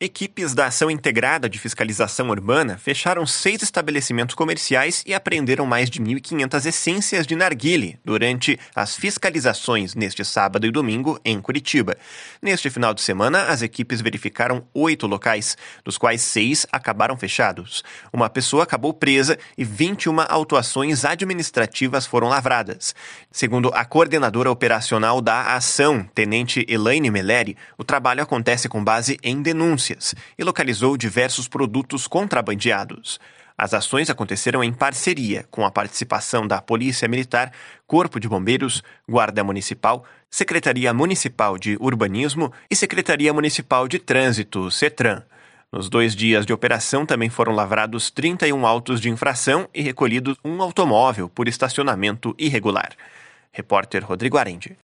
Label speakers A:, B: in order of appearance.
A: Equipes da Ação Integrada de Fiscalização Urbana fecharam 6 estabelecimentos comerciais e apreenderam mais de 1.500 essências de narguilé durante as fiscalizações neste sábado e domingo em Curitiba. Neste final de semana, as equipes verificaram 8 locais, dos quais 6 acabaram fechados. Uma pessoa acabou presa e 21 autuações administrativas foram lavradas. Segundo a coordenadora operacional da ação, Tenente Elaine Meleri, o trabalho acontece com base em denúncias e localizou diversos produtos contrabandeados. As ações aconteceram em parceria com a participação da Polícia Militar, Corpo de Bombeiros, Guarda Municipal, Secretaria Municipal de Urbanismo e Secretaria Municipal de Trânsito, CETRAN. Nos 2 dias de operação também foram lavrados 31 autos de infração e recolhidos um automóvel por estacionamento irregular. Repórter Rodrigo Arendi.